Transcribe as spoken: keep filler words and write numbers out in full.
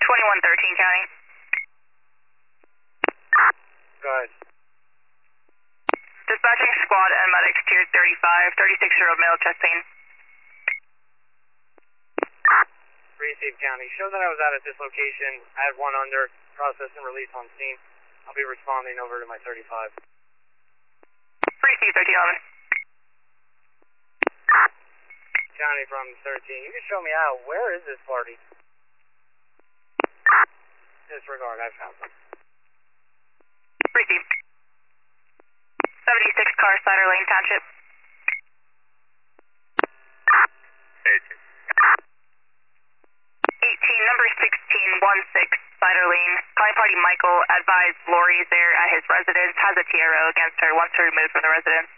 twenty-one thirteen County. Go ahead. Dispatching squad and medics tier thirty-five, thirty-six-year-old male chest pain. Received County. Show that I was out at this location. I had one under, process and release on scene. I'll be responding over to my thirty-five. Received thirteen eleven. County from thirteen. You can show me out. Where is this party? Disregard. I found them. Received. seventy-six car, Cider Lane Township. eighteen, number sixteen one six, Cider Lane. Calling party Michael, advised Lori is there at his residence, has a T R O against her, wants her removed from the residence.